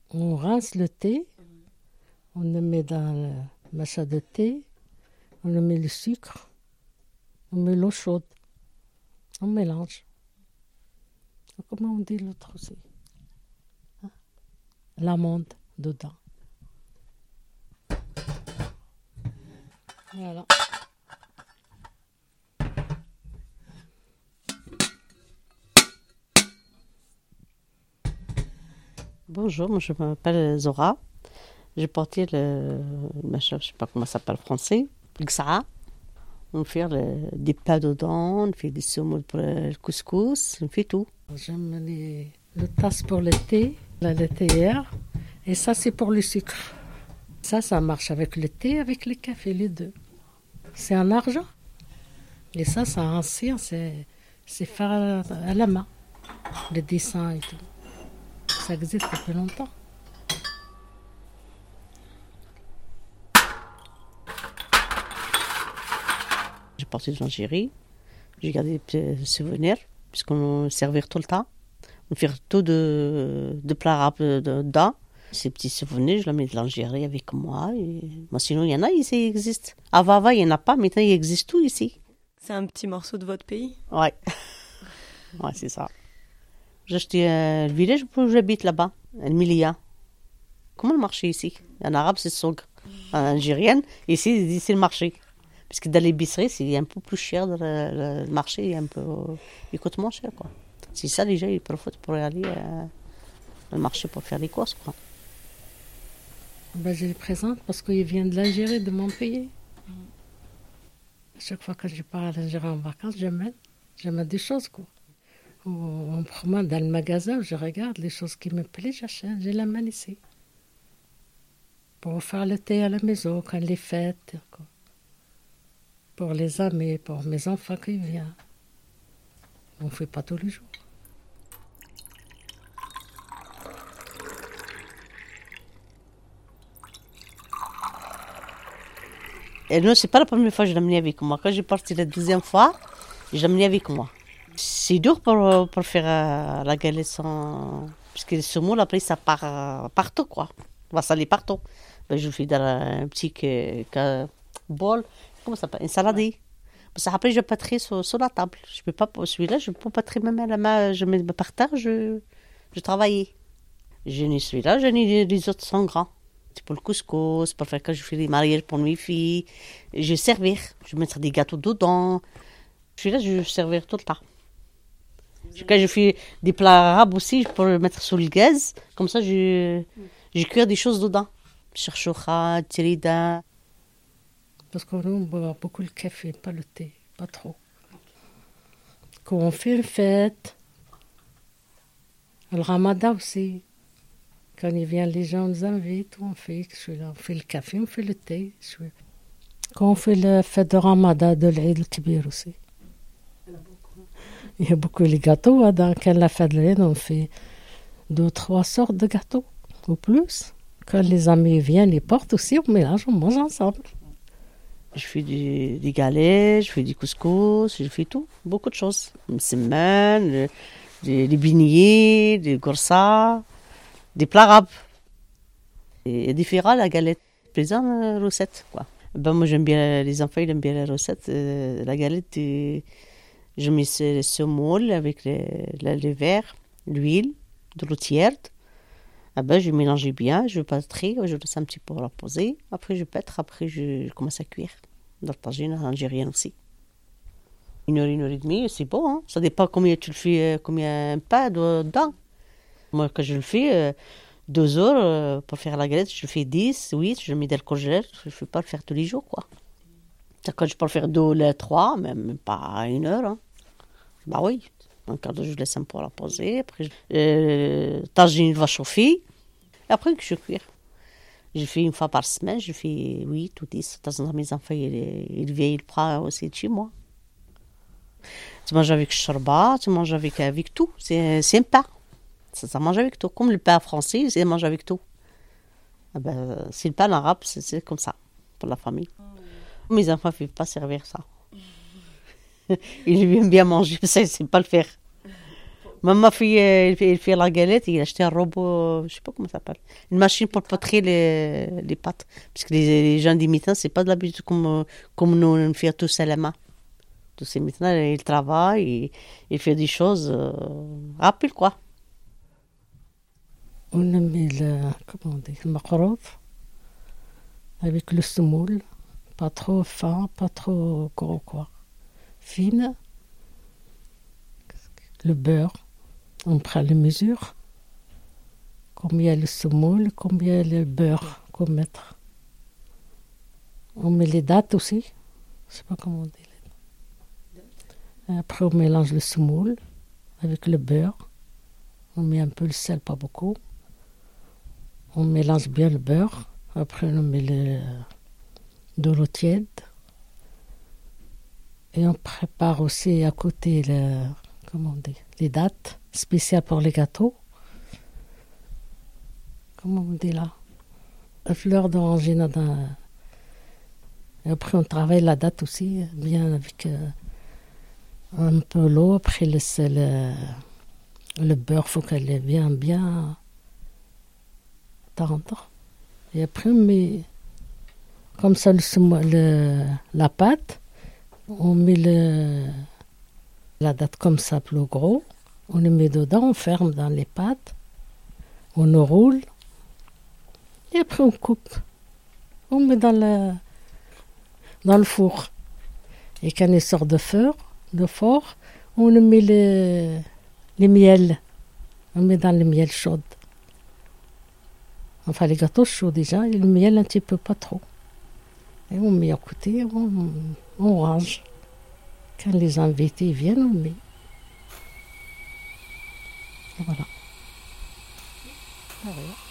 On rince le thé, on le met dans le machin de thé, on le met le sucre, on met l'eau chaude, on mélange. Comment on dit l'autre aussi? Hein? L'amande dedans. Voilà. Bonjour, moi je m'appelle Zora. J'ai porté le machin, je sais pas comment ça s'appelle en français, le ksara. On fait des plats dedans, on fait des semoule pour le couscous, on fait tout. J'aime le tasse pour le thé, la laitière, et ça c'est pour le sucre. Ça marche avec le thé, avec le café, les deux. C'est en argent. Et ça, c'est ancien, c'est fait à la main, le dessin et tout. Ça existe depuis longtemps. J'ai porté de l'Algérie, j'ai gardé des petits souvenirs, puisqu'on servait tout le temps. On fait tout de plats arabes dedans. Ces petits souvenirs, je les mets de l'Algérie avec moi. Et... Moi, sinon, il y en a ici, il existe. Avant, il n'y en a pas, maintenant, il existe tout ici. C'est un petit morceau de votre pays? Ouais, ouais, c'est ça. J'ai acheté le village où j'habite là-bas, El Milia. Comment le marché ici? En arabe, c'est souk. En algérienne, ici, c'est le marché. Parce que dans l'épicerie, c'est un peu plus cher. Le marché, il coûte moins cher, quoi. C'est ça, les gens, ils profitent pour aller au marché pour faire les courses, quoi. Je les présente parce qu'ils viennent de l'Algérie, de mon pays. À chaque fois que je pars à l'Algérie en vacances, j'amène des choses, quoi. On promène dans le magasin, je regarde les choses qui me plaisent, j'achète, je les amène ici. Pour faire le thé à la maison, quand les fêtes, quoi. Pour les amis, pour mes enfants qui viennent. On ne fait pas tous les jours. Et non, c'est pas la première fois que je l'ai amené avec moi. Quand j'ai parti la deuxième fois, je l'ai amené avec moi. C'est dur pour faire la galette sans... Parce que le semoule, après, ça part partout, quoi. On va saler partout. Je le fais dans un petit bol. Comment ça s'appelle? Une salade. Parce que après, je pâterai sur la table. Je peux pas, celui-là, je peux pas pâterer même à la main. Je mets par terre, je travaille. Je n'ai celui-là, je n'ai les autres 100 grammes. C'est pour le couscous, pour faire quand je fais des mariages pour mes filles. Je vais servir. Je vais mettre des gâteaux dedans. Celui-là, je vais servir tout le temps. Quand je fais des plats arabes aussi, je peux le mettre sur le gaz. Comme ça, je cuire des choses dedans. Cherchoucha, tirida. Parce qu'on boit beaucoup le café, pas le thé, pas trop. Quand on fait une fête, le ramadan aussi, quand il vient, les gens nous invitent, on fait le café, on fait le thé. Quand on fait la fête de ramadan, de l'Eid al-Kibir aussi. Il y a beaucoup de gâteaux. Hein. Quand la fête de l'Eid, on fait 2 ou 3 sortes de gâteaux, ou plus. Quand les amis viennent, ils portent aussi, on mélange, on mange ensemble. Je fais des galettes, je fais du couscous, je fais tout, beaucoup de choses. Une semaine, des beignets, des gorsa, des plats arabes. Et différent la galette, plusieurs recettes, quoi. Moi j'aime bien, les enfants ils aiment bien les recettes. La galette, je mets le semoule avec le verre, l'huile, de l'eau tiède. Je mélange bien, je pâterai, je laisse un petit peu reposer. Après je pète, après je commence à cuire. Dans le tagine algérienne aussi. 1 heure, 1 heure et demie, c'est bon. Hein? Ça dépend combien tu le fais, combien de pain dedans. Moi quand je le fais, 2 heures pour faire la galette, je fais 10, 8, je mets dans le congélateur. Je ne fais pas le faire tous les jours, quoi. Quand je peux le faire 2 ou 3, même pas 1 heure. Hein. Bah oui. Un quart d'heure, je laisse un peu reposer. Après, tagine va chauffer. Et après, je cuire. Je fais 1 fois par semaine. Je fais 8 ou 10. De temps en temps, mes enfants, ils viennent, ils prennent aussi de chez moi. Tu manges avec charba, tu manges avec tout. C'est un pain. Ça mange avec tout. Comme le pain français, ça mange avec tout. C'est le pain arabe, c'est comme ça, pour la famille. Mes enfants ne peuvent pas servir ça. Ils aiment bien manger, ça, ils ne savent pas le faire. Même ma fille, elle fait la galette, il a acheté un robot, je sais pas comment ça s'appelle. Une machine pour poêler les pâtes. Parce que les gens des mitins, c'est pas de l'habitude comme nous, on fait tous à la main. Tous ces mitins, ils travaillent, ils font des choses rapides, quoi. On met comment on dit, le macarouf avec le semoule, pas trop fin, pas trop gros, quoi. Fine. Le beurre, on prend les mesures. Combien le semoule, combien le beurre qu'on met. On met les dattes aussi. Je sais pas comment on dit. Après, on mélange le semoule avec le beurre. On met un peu le sel, pas beaucoup. On mélange bien le beurre. Après, on met de l'eau tiède. Et on prépare aussi à côté comment on dit, les dattes spéciales pour les gâteaux. Comment on dit là? La fleur d'oranger. Et après, on travaille la date aussi, bien avec un peu l'eau. Après, le beurre, il faut qu'elle est bien tendre. Et après, on met comme ça la pâte. On met la date comme ça, plus gros. On le met dedans, on ferme dans les pâtes. On roule. Et après, on coupe. On met dans le four. Et quand il sort de four, on met les miels. On met dans le miel chaud. Enfin, les gâteaux chauds déjà, et le miel un petit peu, pas trop. Et on met à côté, on range. Quand les invités viennent, on met. Et voilà.